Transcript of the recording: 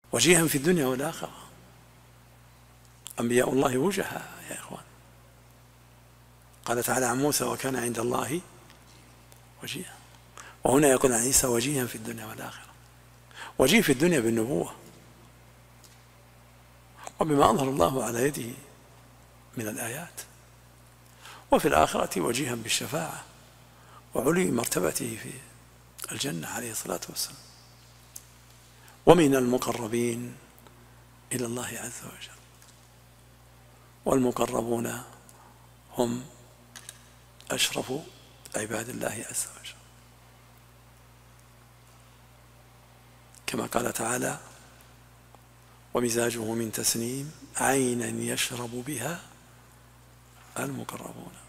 وجيها في الدنيا والآخرة. أنبياء الله وجهاء يا إخوان. قال تعالى عن موسى: وكان عند الله وجيها. وهنا يقول عن عيسى: وجيها في الدنيا والآخرة. وجيه في الدنيا بالنبوة وبما أظهر الله على يده من الآيات، وفي الآخرة وجيها بالشفاعة وعلي مرتبته في الجنة عليه الصلاة والسلام، ومن المقربين إلى الله عز وجل. والمقربون هم أشرف عباد الله عز وجل، كما قال تعالى: ومزاجه من تسنيم عينا يشرب بها المقربون.